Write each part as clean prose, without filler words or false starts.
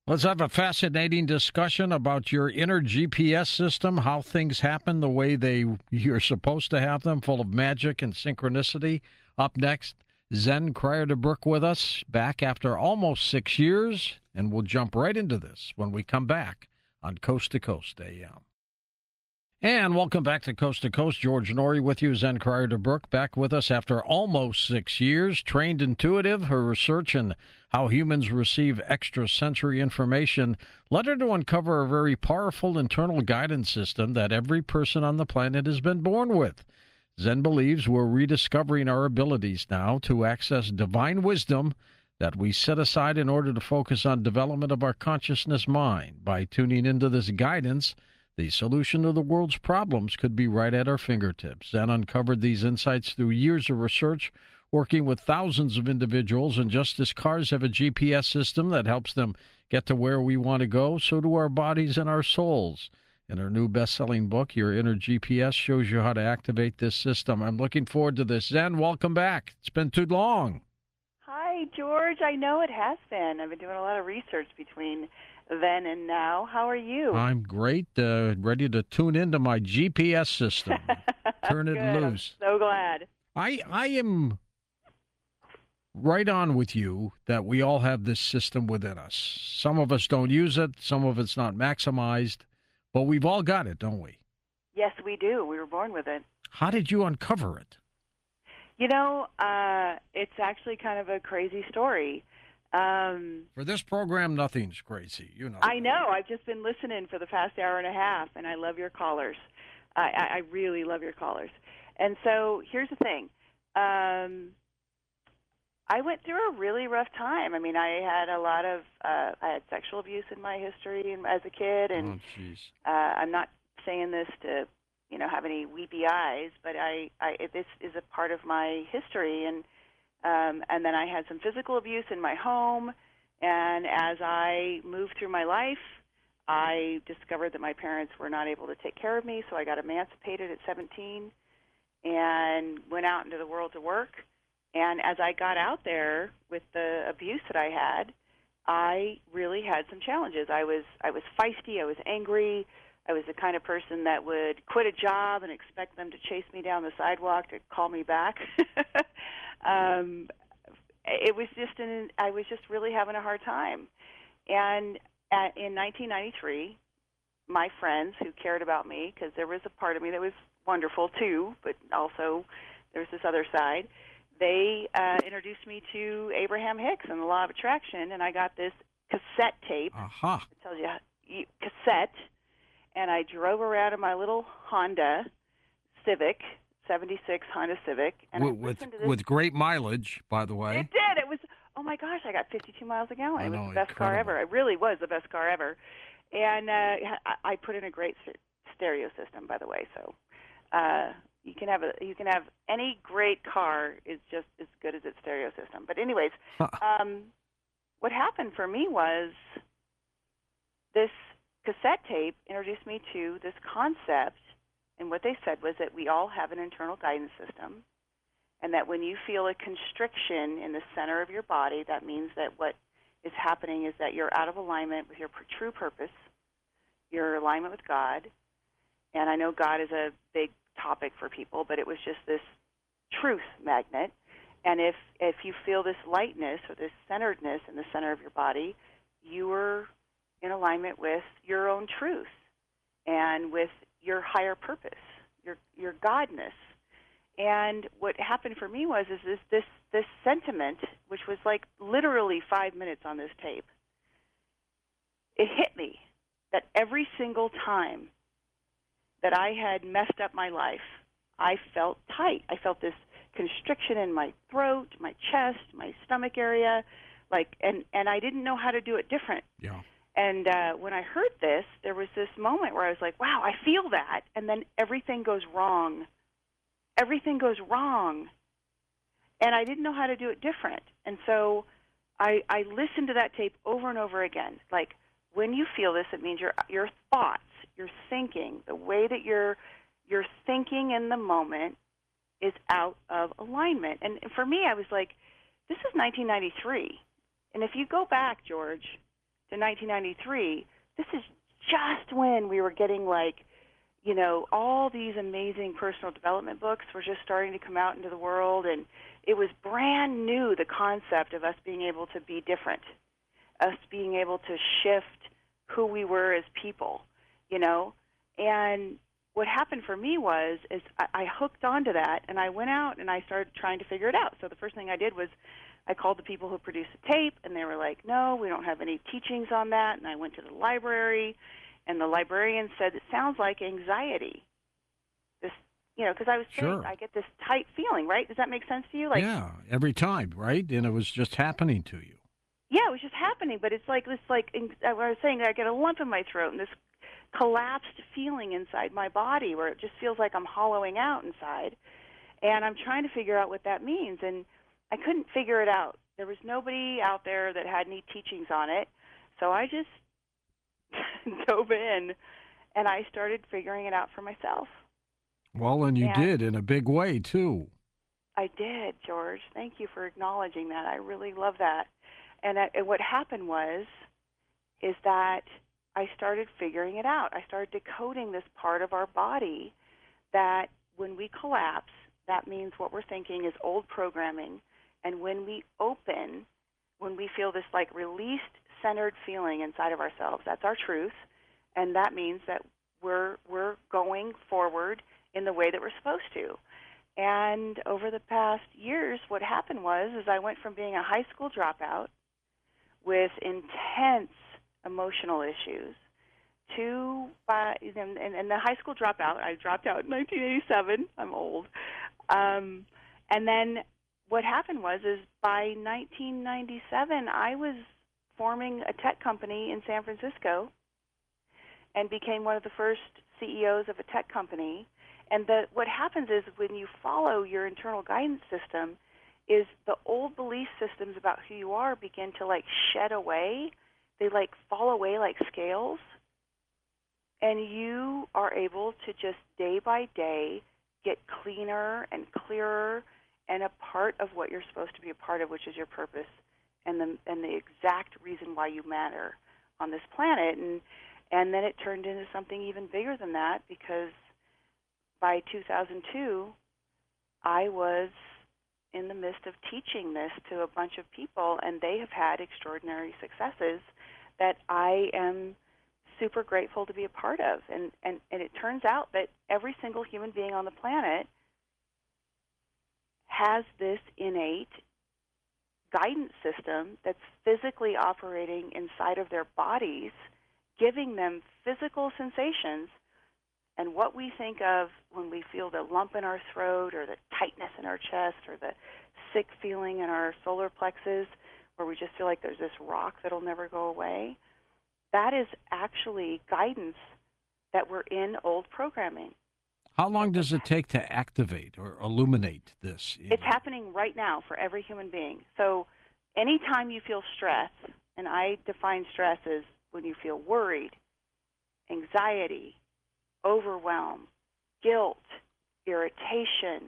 Let's have a fascinating discussion about your inner GPS system, how things happen the way you're supposed to have them, full of magic and synchronicity. Up next, Zen Cryer de Brook with us, back after almost 6 years, and we'll jump right into this when we come back on Coast to Coast AM. And welcome back to Coast. George Noory with you, Zen Cryer de Brook, back with us after almost 6 years. Trained intuitive, her research in how humans receive extrasensory information led her to uncover a very powerful internal guidance system that every person on the planet has been born with. Zen believes we're rediscovering our abilities now to access divine wisdom that we set aside in order to focus on development of our consciousness mind. By tuning into this guidance, the solution to the world's problems could be right at our fingertips. Zen uncovered these insights through years of research, working with thousands of individuals. And just as cars have a GPS system that helps them get to where we want to go, so do our bodies and our souls. In her new best-selling book, Your Inner GPS, shows you how to activate this system. I'm looking forward to this. Zen, welcome back. It's been too long. Hi, George. I know it has been. I've been doing a lot of research between then and now. How are you? I'm great. Ready to tune into my GPS system. Turn it Good. loose. I'm so glad. I am right on with you that we all have this system within us. Some of us don't use it. Some of it's not maximized. But we've all got it, don't we? Yes, we do. We were born with it. How did you uncover it? You know, it's actually kind of a crazy story. For this program, nothing's crazy. You know. I know. I've just been listening for the past hour and a half, and I love your callers. I really love your callers. And so here's the thing. I went through a really rough time. I mean, I had I had sexual abuse in my history as a kid, and I'm not saying this to, have any weepy eyes, but this is a part of my history, and then I had some physical abuse in my home, and as I moved through my life, I discovered that my parents were not able to take care of me, so I got emancipated at 17 and went out into the world to work. And as I got out there with the abuse that I had, I really had some challenges. I was feisty. I was angry. I was the kind of person that would quit a job and expect them to chase me down the sidewalk to call me back. It was I was just really having a hard time. And in 1993, my friends who cared about me, because there was a part of me that was wonderful too, but also there was this other side, they introduced me to Abraham Hicks and the Law of Attraction, and I got this cassette tape. Aha. It tells you cassette, and I drove around in my little Honda Civic, 76 Honda Civic. And with great mileage, by the way. It did. It was, oh my gosh, I got 52 miles a gallon. It was the best incredible. car ever. It really was the best car ever. And I put in a great stereo system, by the way, so you can have any great car is just as good as its stereo system. But anyways, what happened for me was this cassette tape introduced me to this concept, and what they said was that we all have an internal guidance system, and that when you feel a constriction in the center of your body, that means that what is happening is that you're out of alignment with your true purpose, your alignment with God. And I know God is a big topic for people, but it was just this truth magnet. And if you feel this lightness or this centeredness in the center of your body, you are in alignment with your own truth and with your higher purpose, your Godness. And what happened for me was this sentiment, which was like literally 5 minutes on this tape. It hit me that every single time that I had messed up my life, I felt tight. I felt this constriction in my throat, my chest, my stomach area, and I didn't know how to do it different. Yeah. And when I heard this, there was this moment where I was like, wow, I feel that, and then everything goes wrong. Everything goes wrong. And I didn't know how to do it different. And so I listened to that tape over and over again. Like, when you feel this, it means your thoughts, your thinking, the way that you're thinking in the moment is out of alignment. And for me, I was like, this is 1993. And if you go back, George, to 1993, this is just when we were getting like, all these amazing personal development books were just starting to come out into the world, and it was brand new, the concept of us being able to be different, us being able to shift who we were as people, And what happened for me is I hooked onto that, and I went out and I started trying to figure it out. So the first thing I did was I called the people who produced the tape, and they were like, no, we don't have any teachings on that. And I went to the library, and the librarian said, it sounds like anxiety. This, because I was saying, Sure. I get this tight feeling, right? Does that make sense to you? Like, Yeah, every time, right? And it was just happening to you. yeah, it was just happening, but it's like this, I was saying, I get a lump in my throat and this collapsed feeling inside my body where it just feels like I'm hollowing out inside. And I'm trying to figure out what that means, and I couldn't figure it out. There was nobody out there that had any teachings on it, so I just dove in, and I started figuring it out for myself. Well, and you And did in a big way, too. I did, George. Thank you for acknowledging that. I really love that. And what happened is that I started figuring it out. I started decoding this part of our body that when we collapse, that means what we're thinking is old programming. And when we open, when we feel this like released, centered feeling inside of ourselves, that's our truth. And that means that we're going forward in the way that we're supposed to. And over the past years, what happened is I went from being a high school dropout with intense emotional issues to, and the high school dropout, I dropped out in 1987. I'm old. And then what happened is by 1997, I was forming a tech company in San Francisco and became one of the first CEOs of a tech company. And what happens is when you follow your internal guidance system is the old belief systems about who you are begin to like shed away. They like fall away like scales. And you are able to just day by day get cleaner and clearer and a part of what you're supposed to be a part of, which is your purpose and the exact reason why you matter on this planet. And then it turned into something even bigger than that, because by 2002, I was in the midst of teaching this to a bunch of people, and they have had extraordinary successes that I am super grateful to be a part of. And it turns out that every single human being on the planet has this innate guidance system that's physically operating inside of their bodies, giving them physical sensations. And what we think of when we feel the lump in our throat or the tightness in our chest or the sick feeling in our solar plexus where we just feel like there's this rock that'll never go away, that is actually guidance that we're in old programming. How long does it take to activate or illuminate this? It's happening right now for every human being. So anytime you feel stress, and I define stress as when you feel worried, anxiety, overwhelm, guilt, irritation,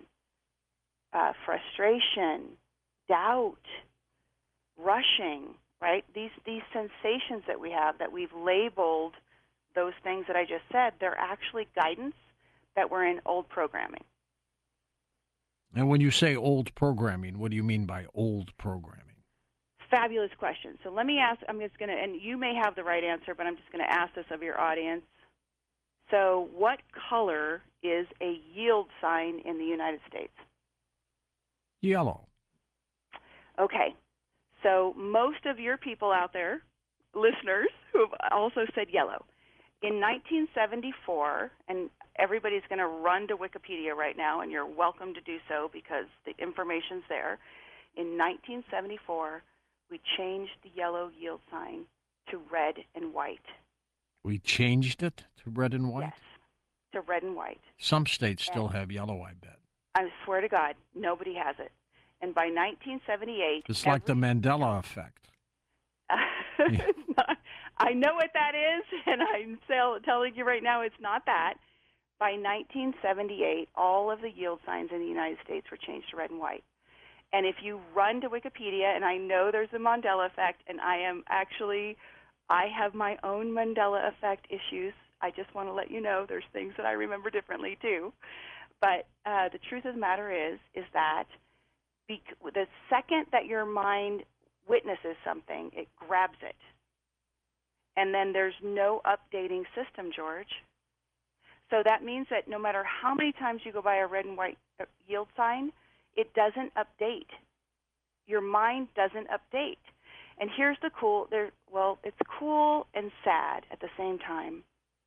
frustration, doubt, rushing, right? These sensations that we have that we've labeled those things that I just said, they're actually guidance that we're in old programming. And when you say old programming, what do you mean by old programming? Fabulous question. So let me ask, I'm just going to, and you may have the right answer, but I'm just going to ask this of your audience. So what color is a yield sign in the United States? Yellow. Okay. So most of your people out there, listeners, who have also said yellow. In 1974, and everybody's going to run to Wikipedia right now, and you're welcome to do so because the information's there. In 1974, we changed the yellow yield sign to red and white. We changed it to red and white? Yes, to red and white. Some states still have yellow, I bet. I swear to God, nobody has it. And by 1978... It's like the Mandela effect. It's not, I know what that is, and I'm telling you right now it's not that. By 1978, all of the yield signs in the United States were changed to red and white. And if you run to Wikipedia, and I know there's a Mandela effect, and I am actually I have my own Mandela effect issues. I just want to let you know there's things that I remember differently too. But the truth of the matter is that the second that your mind witnesses something, it grabs it. And then there's no updating system, George. So that means that no matter how many times you go by a red and white yield sign, it doesn't update. Your mind doesn't update. And here's the it's cool and sad at the same time.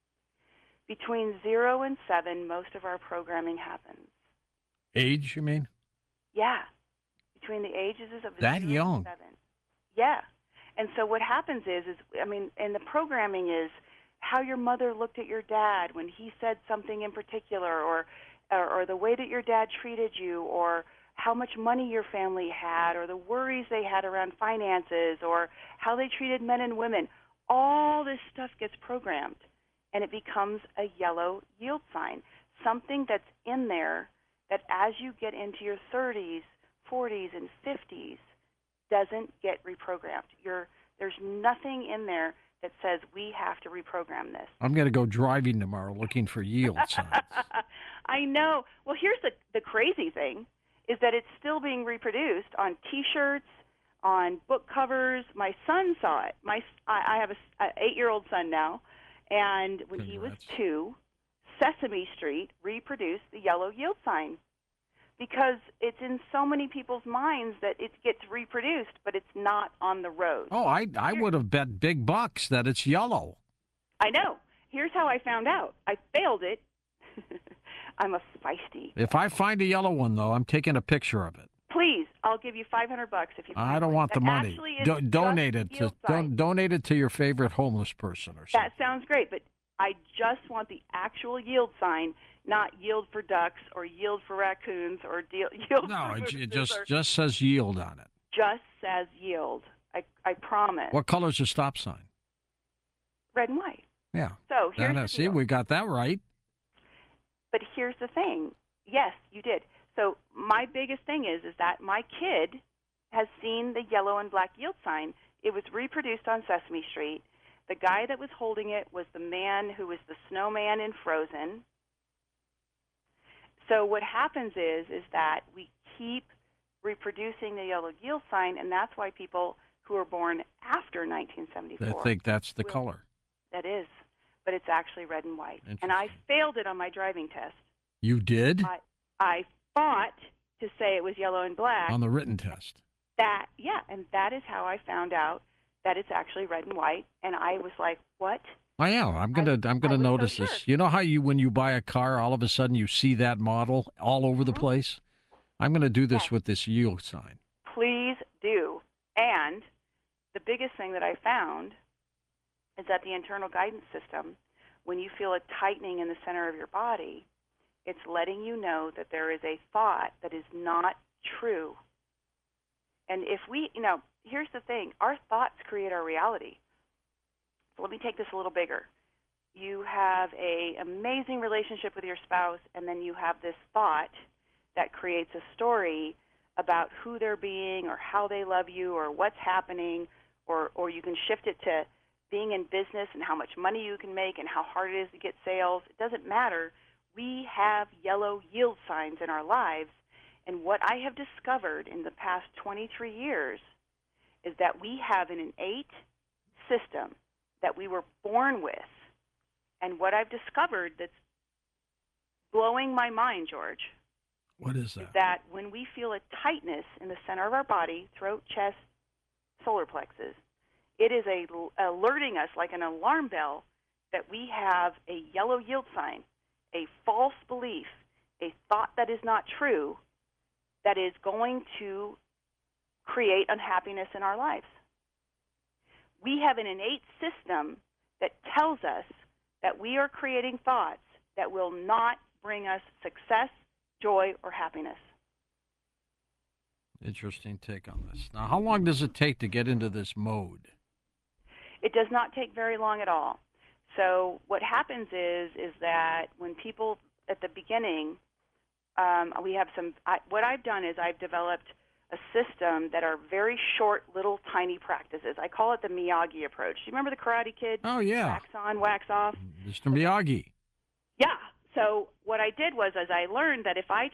Between 0 and 7, most of our programming happens. Age, you mean? Yeah. Between the ages of that 0 young. and 7. Yeah. And so what happens and the programming is how your mother looked at your dad when he said something in particular, or the way that your dad treated you, or how much money your family had, or the worries they had around finances, or how they treated men and women. All this stuff gets programmed, and it becomes a yellow yield sign, something that's in there that as you get into your 30s, 40s, and 50s doesn't get reprogrammed. There's nothing in there that says we have to reprogram this. I'm going to go driving tomorrow looking for yield signs. I know. Well, here's the crazy thing, is that it's still being reproduced on T-shirts, on book covers. My son saw it. I have an 8-year-old son now, and when he was 2, Sesame Street reproduced the yellow yield sign because it's in so many people's minds that it gets reproduced, but it's not on the road. Oh, I would have bet big bucks that it's yellow. I know. Here's how I found out. I failed it. I'm a feisty. If I find a yellow one, though, I'm taking a picture of it. Please, I'll give you $500 if you. I don't want the money. Donate it to your favorite homeless person or something. That sounds great, but I just want the actual yield sign, not yield for ducks or yield for raccoons or yield. No, for it just says yield on it. Just says yield. I promise. What color's the stop sign? Red and white. Yeah. So here's the see, deal. we got that right. But here's the thing. Yes, you did. So my biggest thing is that my kid has seen the yellow and black yield sign. It was reproduced on Sesame Street. The guy that was holding it was the man who was the snowman in Frozen. So what happens is that we keep reproducing the yellow yield sign, and that's why people who are born after 1974. They think that's the color. That is. But it's actually red and white. And I failed it on my driving test. You did? I fought to say it was yellow and black. On the written test. And that is how I found out that it's actually red and white. And I was like, what? I am. I'm gonna notice so this. sure. You know how when you buy a car, all of a sudden you see that model all over the place? I'm gonna do this with this yield sign. Please do. And the biggest thing that I found is that the internal guidance system, when you feel a tightening in the center of your body, it's letting you know that there is a thought that is not true. And if here's the thing, our thoughts create our reality. So let me take this a little bigger. You have an amazing relationship with your spouse, and then you have this thought that creates a story about who they're being or how they love you or what's happening, or you can shift it to being in business and how much money you can make and how hard it is to get sales. It doesn't matter. We have yellow yield signs in our lives. And what I have discovered in the past 23 years is that we have an innate system that we were born with. And what I've discovered that's blowing my mind, George, what is that? Is that when we feel a tightness in the center of our body, throat, chest, solar plexus, it is alerting us like an alarm bell that we have a yellow yield sign, a false belief, a thought that is not true, that is going to create unhappiness in our lives. We have an innate system that tells us that we are creating thoughts that will not bring us success, joy, or happiness. Interesting take on this. Now, how long does it take to get into this mode? It does not take very long at all. So what happens is that when people at the beginning, we have what I've done is I've developed a system that are very short, little, tiny practices. I call it the Miyagi approach. Do you remember the Karate Kid? Oh, yeah. Wax on, wax off. Mr. Miyagi. Yeah. So what I did was, as I learned that if I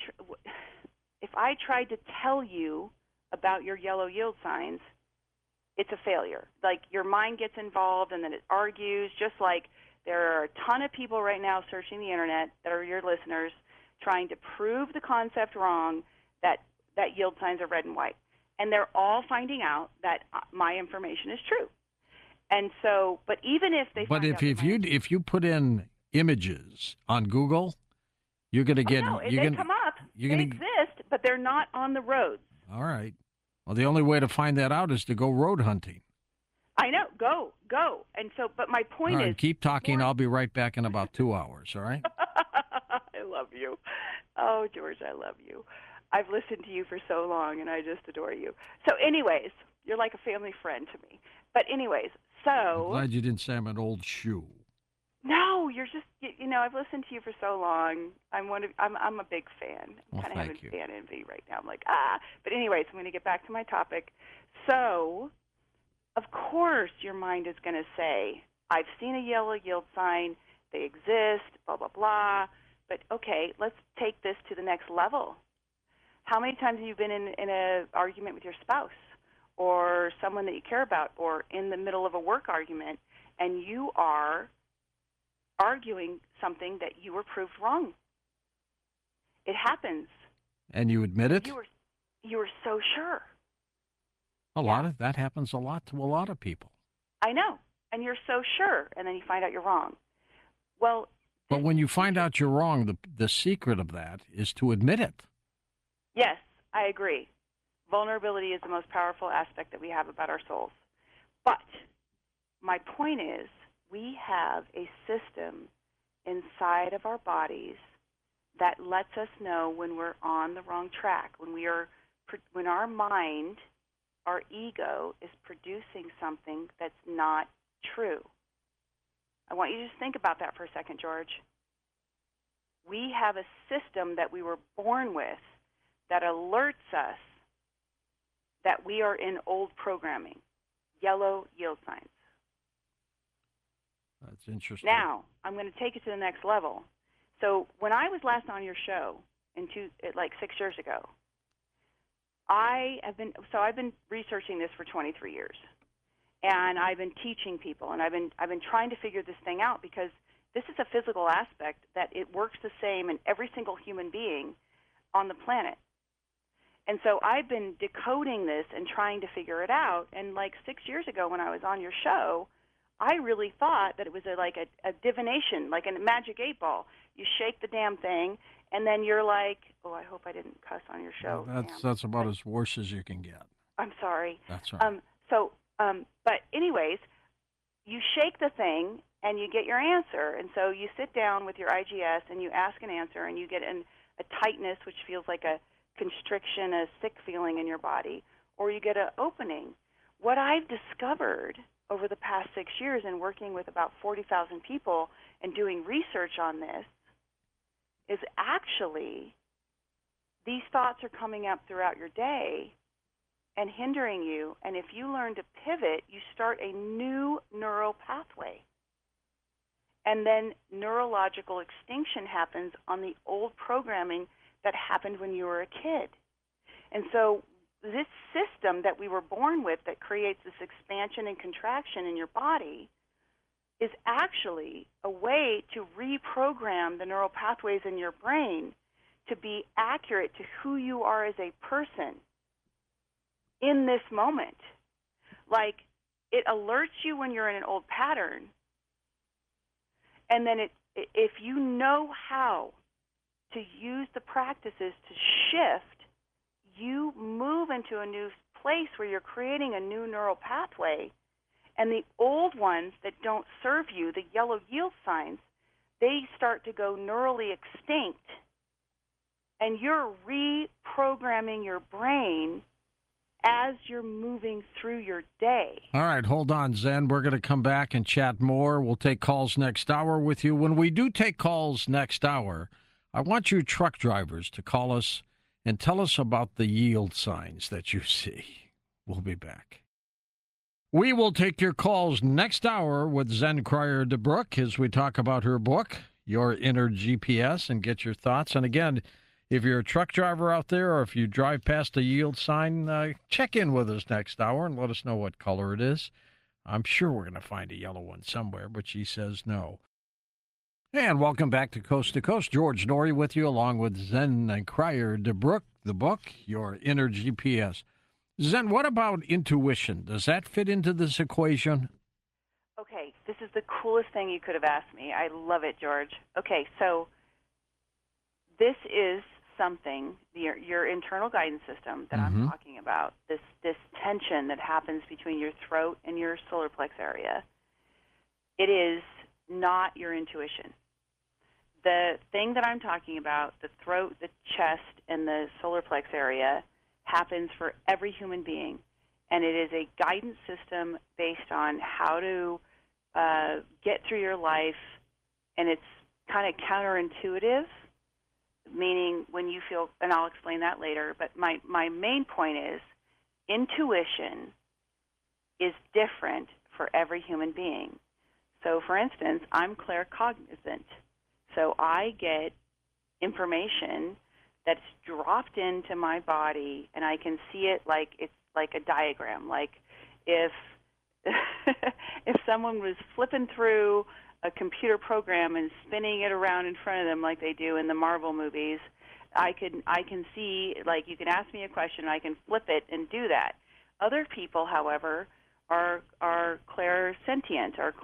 tried to tell you about your yellow yield signs, it's a failure. Like your mind gets involved and then it argues, just like there are a ton of people right now searching the internet that are your listeners trying to prove the concept wrong that yield signs are red and white. And they're all finding out that my information is true. And so, but even if they But if you put in images on Google, you're going to get they come up. They exist, but they're not on the roads. All right. Well, the only way to find that out is to go road hunting. I know. Go. And so, but my point is... keep talking. I'll be right back in about 2 hours, all right? I love you. Oh, George, I love you. I've listened to you for so long, and I just adore you. So anyways, you're like a family friend to me. But anyways, so... I'm glad you didn't say I'm an old shoe. No, you're just, I've listened to you for so long. I'm a big fan. I'm Well, kind of having you. fan envy right now. I'm like, But anyways, I'm going to get back to my topic. So, of course, your mind is going to say, I've seen a yellow yield sign. They exist, blah, blah, blah. But, okay, let's take this to the next level. How many times have you been in an argument with your spouse or someone that you care about or in the middle of a work argument and you are arguing something that you were proved wrong? It happens. And you admit it? You were so sure. A lot of that happens a lot to a lot of people. I know. And you're so sure, and then you find out you're wrong. Well, but when you find out you're wrong, the secret of that is to admit it. Yes, I agree. Vulnerability is the most powerful aspect that we have about our souls. But my point is, we have a system inside of our bodies that lets us know when we're on the wrong track, when our mind, our ego, is producing something that's not true. I want you to just think about that for a second, George. We have a system that we were born with that alerts us that we are in old programming, yellow yield signs. That's interesting. Now, I'm going to take it to the next level. So when I was last on your show, like 6 years ago, I've been researching this for 23 years, and I've been teaching people, and I've been trying to figure this thing out because this is a physical aspect that it works the same in every single human being on the planet. And so I've been decoding this and trying to figure it out. And like 6 years ago when I was on your show, I really thought that it was like a divination, like a magic 8-ball. You shake the damn thing, and then you're like, oh, I hope I didn't cuss on your show. That's about as worse as you can get. I'm sorry. That's all right. But anyways, you shake the thing, and you get your answer. And so you sit down with your IGS, and you ask an answer, and you get a tightness, which feels like a constriction, a sick feeling in your body, or you get an opening. What I've discovered over the past 6 years in working with about 40,000 people and doing research on this is actually these thoughts are coming up throughout your day and hindering you. And if you learn to pivot, you start a new neural pathway. And then neurological extinction happens on the old programming that happened when you were a kid. And so this system that we were born with that creates this expansion and contraction in your body is actually a way to reprogram the neural pathways in your brain to be accurate to who you are as a person in this moment. Like, it alerts you when you're in an old pattern, and then if you know how to use the practices to shift, you move into a new place where you're creating a new neural pathway, and the old ones that don't serve you, the yellow yield signs, they start to go neurally extinct, and you're reprogramming your brain as you're moving through your day. All right, hold on, Zen. We're going to come back and chat more. We'll take calls next hour with you. When we do take calls next hour, I want you truck drivers to call us and tell us about the yield signs that you see. We'll be back. We will take your calls next hour with Zen Cryer DeBrook as we talk about her book, Your Inner GPS, and get your thoughts. And again, if you're a truck driver out there or if you drive past a yield sign, check in with us next hour and let us know what color it is. I'm sure we're going to find a yellow one somewhere, but she says no. And welcome back to Coast to Coast. George Noory with you, along with Zen Cryer DeBrook, the book, Your Inner GPS. Zen, what about intuition? Does that fit into this equation? Okay, this is the coolest thing you could have asked me. I love it, George. Okay, so this is something, your internal guidance system that I'm talking about, this tension that happens between your throat and your solar plex area. It is not your intuition. The thing that I'm talking about, the throat, the chest, and the solar plex area, happens for every human being. And it is a guidance system based on how to get through your life. And it's kind of counterintuitive, meaning when you feel, and I'll explain that later, but my main point is intuition is different for every human being. So, for instance, I'm claircognizant. So I get information that's dropped into my body, and I can see it like it's like a diagram. Like if if someone was flipping through a computer program and spinning it around in front of them like they do in the Marvel movies, I can see, like, you can ask me a question, I can flip it and do that. Other people, however, are clairsentient or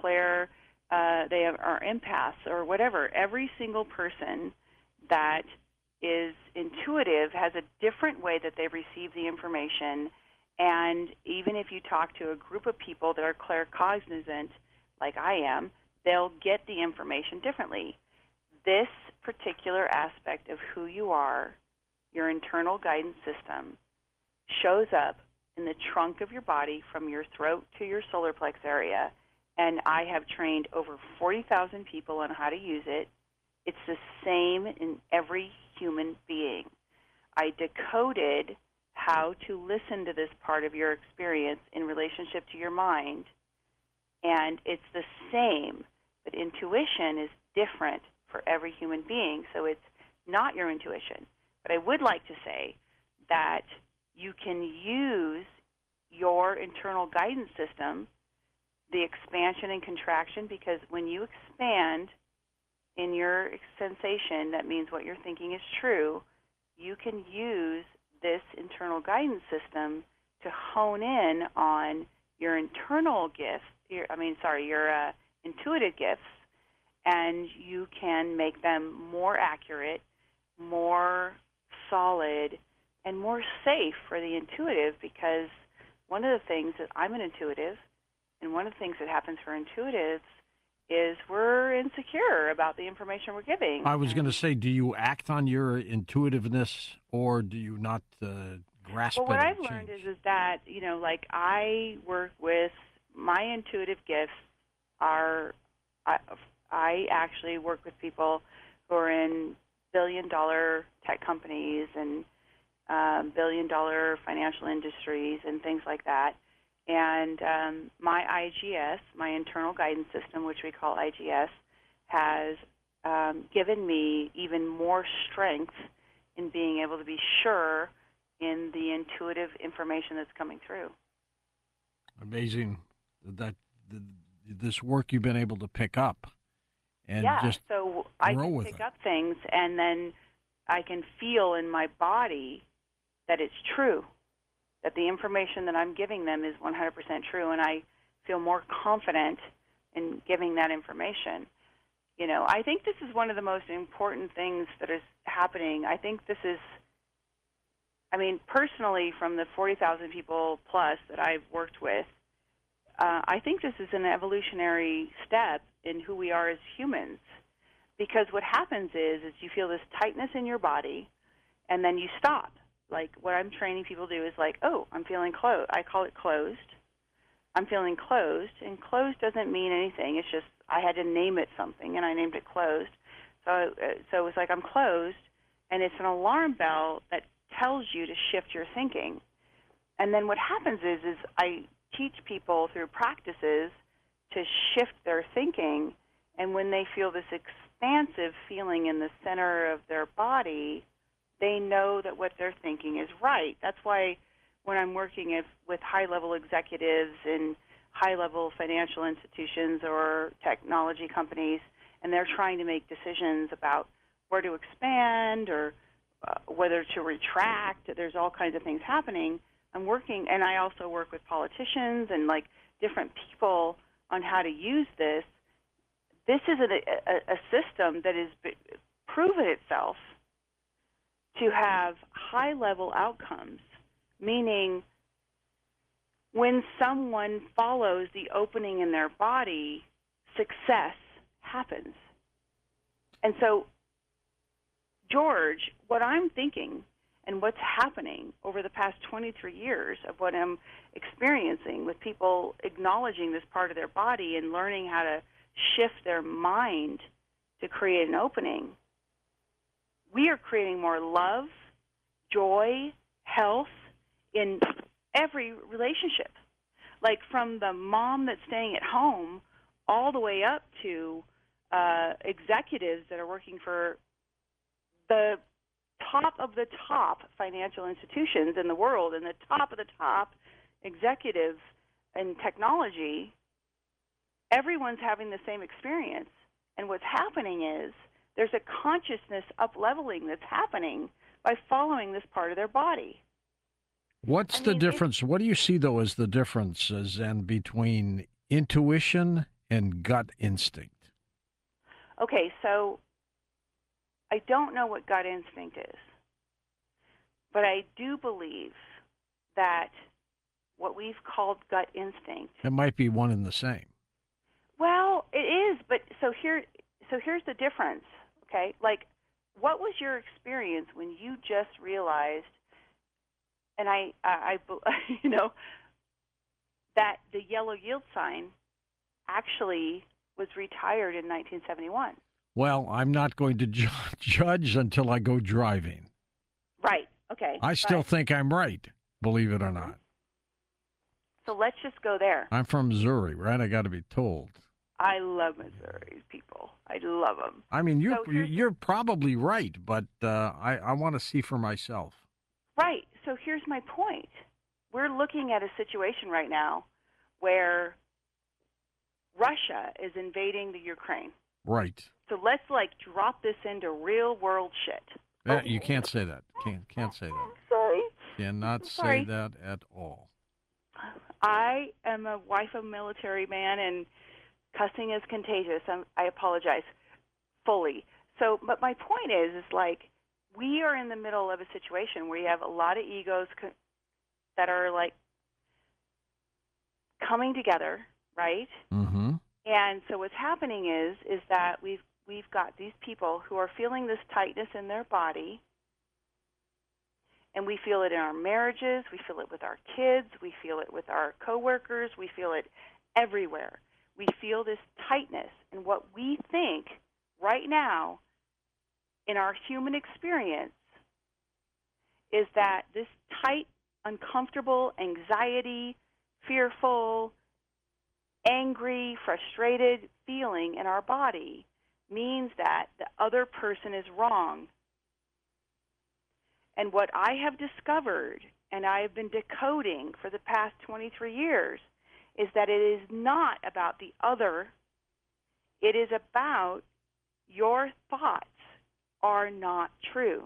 are empaths or whatever. Every single person that is intuitive has a different way that they receive the information, and even if you talk to a group of people that are claircognizant, like I am, they'll get the information differently. This particular aspect of who you are, your internal guidance system, shows up in the trunk of your body from your throat to your solar plex area, and I have trained over 40,000 people on how to use it. It's the same in every human being. I decoded how to listen to this part of your experience in relationship to your mind, and it's the same, but intuition is different for every human being, so it's not your intuition. But I would like to say that you can use your internal guidance system, the expansion and contraction, because when you expand in your sensation, that means what you're thinking is true. You can use this internal guidance system to hone in on your internal gifts, your intuitive gifts, and you can make them more accurate, more solid, and more safe for the intuitive, because one of the things that I'm an intuitive, and one of the things that happens for intuitives is we're insecure about the information we're giving. I was going to say, do you act on your intuitiveness, or do you not grasp it? Well, what I've learned is that, like I work with my intuitive gifts are, I actually work with people who are in billion-dollar tech companies and billion-dollar financial industries and things like that. And my IGS, my internal guidance system, which we call IGS, has given me even more strength in being able to be sure in the intuitive information that's coming through. Amazing that this work you've been able to pick up. And just so I can with pick it. up things, and then I can feel in my body that it's true, that the information that I'm giving them is 100% true, and I feel more confident in giving that information. I think this is one of the most important things that is happening. I think this is, personally, from the 40,000 people plus that I've worked with, I think this is an evolutionary step in who we are as humans, because what happens is you feel this tightness in your body, and then you stop. Like what I'm training people to do is like, oh, I'm feeling closed. I call it closed. I'm feeling closed, and closed doesn't mean anything. It's just I had to name it something, and I named it closed. So it's like I'm closed, and it's an alarm bell that tells you to shift your thinking. And then what happens is I teach people through practices to shift their thinking, and when they feel this expansive feeling in the center of their body, they know that what they're thinking is right. That's why when I'm working with high-level executives in high-level financial institutions or technology companies, and they're trying to make decisions about where to expand or whether to retract, there's all kinds of things happening. I'm working, and I also work with politicians and like different people on how to use this. This is a system that has proven itself to have high-level outcomes, meaning when someone follows the opening in their body, success happens. And so, George, what I'm thinking and what's happening over the past 23 years of what I'm experiencing with people acknowledging this part of their body and learning how to shift their mind to create an opening, we are creating more love, joy, health in every relationship. Like from the mom that's staying at home all the way up to executives that are working for the top of the top financial institutions in the world and the top of the top executives in technology. Everyone's having the same experience. And what's happening is there's a consciousness up-leveling that's happening by following this part of their body. What's the difference? What do you see, though, as the differences and between intuition and gut instinct? Okay, so I don't know what gut instinct is, but I do believe that what we've called gut instinct. It might be one and the same. Well, it is, but here's the difference. Okay, like what was your experience when you just realized? And I you know, that the yellow yield sign actually was retired in 1971. Well, I'm not going to judge until I go driving. Right. Okay. I still think I'm right, believe it or not. So let's just go there. I'm from Missouri, right? I got to be told. I love Missouri people. I love them. I mean, you're probably right, but I want to see for myself. Right. So here's my point. We're looking at a situation right now where Russia is invading the Ukraine. Right. So let's drop this into real world shit. You can't say that. Can't say that. I'm sorry. Cannot say that at all. I am a wife of a military man, and cussing is contagious. I apologize fully. So, but my point is we are in the middle of a situation where you have a lot of egos that are coming together, right? Mm-hmm. And so what's happening is that we've got these people who are feeling this tightness in their body, and we feel it in our marriages, we feel it with our kids, we feel it with our coworkers, we feel it everywhere. We feel this tightness, and what we think right now in our human experience is that this tight, uncomfortable, anxiety, fearful, angry, frustrated feeling in our body means that the other person is wrong. And what I have discovered, and I have been decoding for the past 23 years, is that it is not about the other. It is about your thoughts are not true.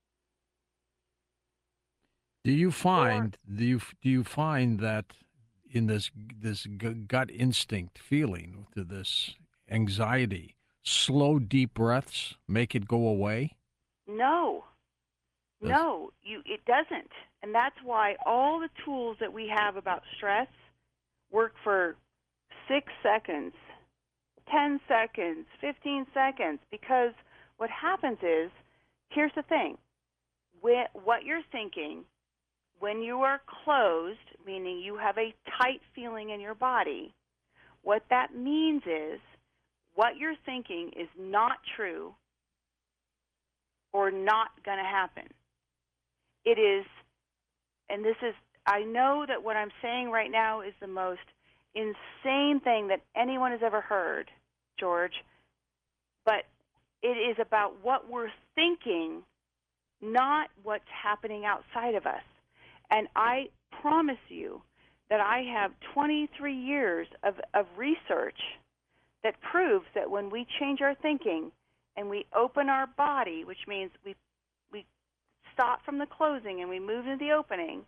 Do you find that in this gut instinct feeling, to this anxiety, slow, deep breaths make it go away? No. No, it doesn't. And that's why all the tools that we have about stress work for 6 seconds, 10 seconds, 15 seconds, because what happens is, here's the thing, what you're thinking when you are closed, meaning you have a tight feeling in your body, what that means is what you're thinking is not true or not going to happen. It is, and this is, I know that what I'm saying right now is the most insane thing that anyone has ever heard, George, but it is about what we're thinking, not what's happening outside of us. And I promise you that I have 23 years of research that proves that when we change our thinking and we open our body, which means we stop from the closing and we move into the opening,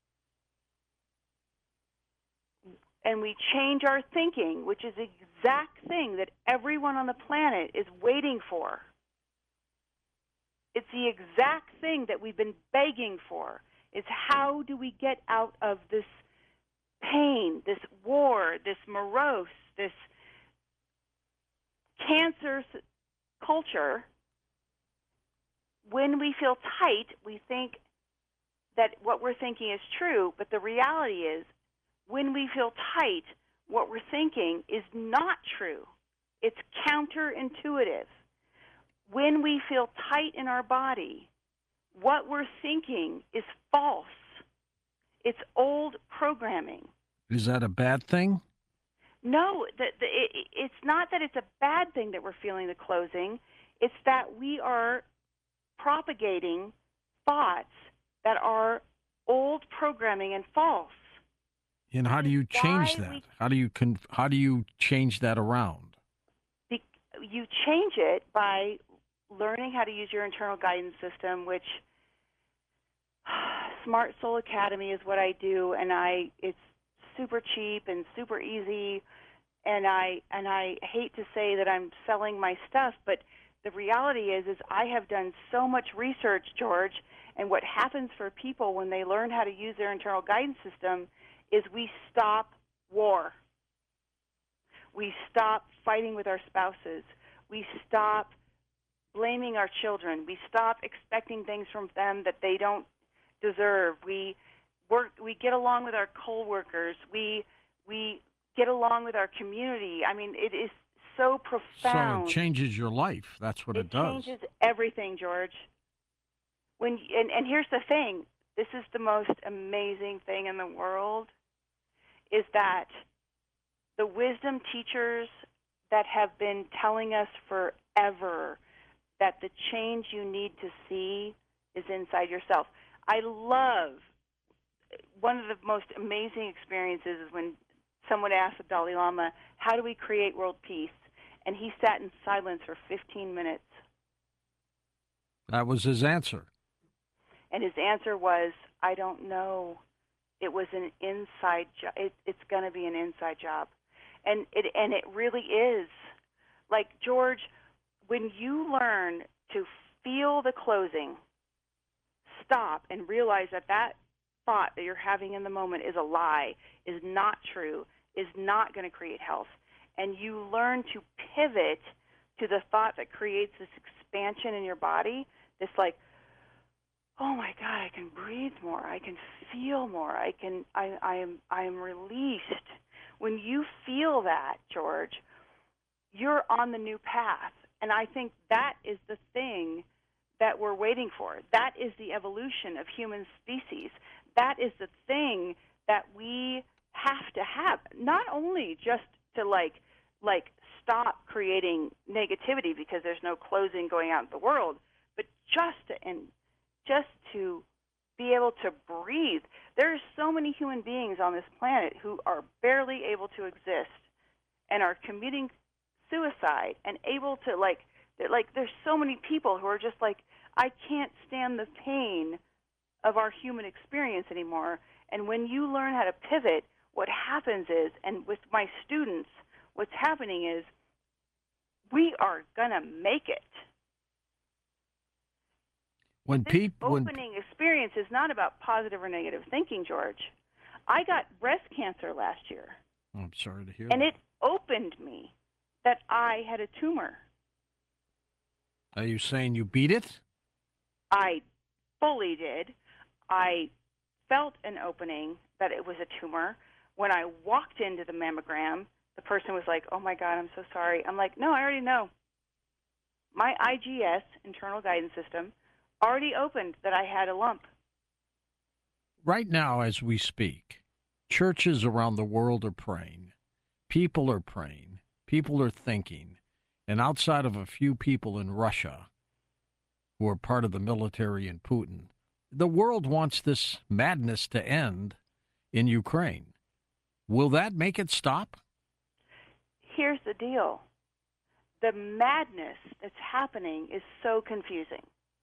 and we change our thinking, which is the exact thing that everyone on the planet is waiting for. It's the exact thing that we've been begging for. Is how do we get out of this pain, this war, this morose, this cancer culture? When we feel tight, we think that what we're thinking is true, but the reality is when we feel tight, what we're thinking is not true. It's counterintuitive. When we feel tight in our body, what we're thinking is false. It's old programming. Is that a bad thing? No, it's not that it's a bad thing that we're feeling the closing. It's that we are propagating thoughts that are old programming and false. And how do you change that? How do you change that around? You change it by learning how to use your internal guidance system, which Smart Soul Academy is what I do, and it's super cheap and super easy, and I hate to say that I'm selling my stuff, but the reality is I have done so much research, George, and what happens for people when they learn how to use their internal guidance system is we stop war. We stop fighting with our spouses. We stop blaming our children. We stop expecting things from them that they don't deserve. We get along with our coworkers. We get along with our community. I mean, it is so profound. So it changes your life. That's what it does. It changes everything, George. And here's the thing. This is the most amazing thing in the world, is that the wisdom teachers that have been telling us forever that the change you need to see is inside yourself. I love, one of the most amazing experiences is when someone asked the Dalai Lama, how do we create world peace? And he sat in silence for 15 minutes. That was his answer. And his answer was, I don't know. It was an inside job. It's going to be an inside job. And it really is. Like, George, when you learn to feel the closing, stop and realize that thought that you're having in the moment is a lie, is not true, is not going to create health, and you learn to pivot to the thought that creates this expansion in your body, this like, oh my God, I can breathe more, I can feel more, I am released. When you feel that, George, you're on the new path. And I think that is the thing that we're waiting for. That is the evolution of human species. That is the thing that we have to have, not only just to like stop creating negativity because there's no closing going out in the world, but just to be able to breathe. There are so many human beings on this planet who are barely able to exist and are committing suicide and able to there's so many people who are just like, I can't stand the pain of our human experience anymore. And when you learn how to pivot, what happens is, and with my students, what's happening is we are going to make it. This opening experience is not about positive or negative thinking, George. I got breast cancer last year. I'm sorry to hear and that. And it opened me that I had a tumor. Are you saying you beat it? I fully did. I felt an opening that it was a tumor. When I walked into the mammogram, the person was like, oh, my God, I'm so sorry. I'm like, no, I already know. My IGS, internal guidance system, already opened that I had a lump. Right now, as we speak, churches around the world are praying. People are praying. People are thinking. And outside of a few people in Russia who are part of the military and Putin, the world wants this madness to end in Ukraine. Will that make it stop? Here's the deal. The madness that's happening is so confusing.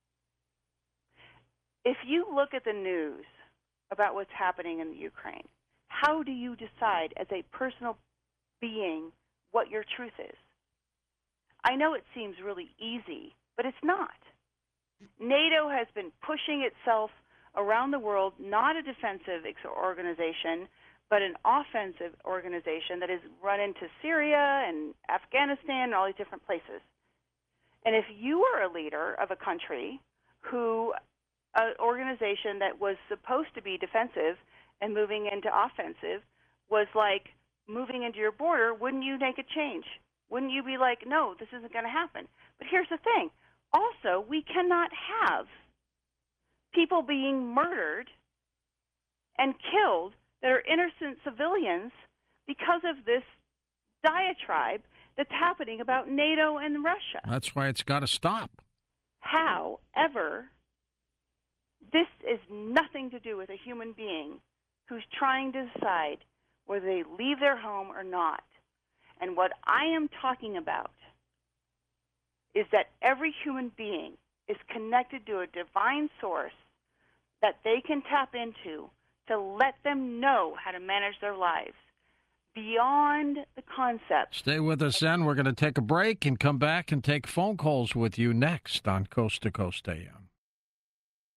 If you look at the news about what's happening in the Ukraine, how do you decide as a personal being what your truth is? I know it seems really easy, but it's not. NATO has been pushing itself around the world, not a defensive organization, but an offensive organization that has run into Syria and Afghanistan and all these different places. And if you are a leader of a country who, an organization that was supposed to be defensive and moving into offensive was like moving into your border, wouldn't you make a change? Wouldn't you be like, no, this isn't going to happen? But here's the thing. Also, we cannot have people being murdered and killed that are innocent civilians because of this diatribe that's happening about NATO and Russia. That's why it's got to stop. However, this is nothing to do with a human being who's trying to decide whether they leave their home or not. And what I am talking about is that every human being is connected to a divine source that they can tap into to let them know how to manage their lives beyond the concept. Stay with us, then. We're going to take a break and come back and take phone calls with you next on Coast to Coast AM.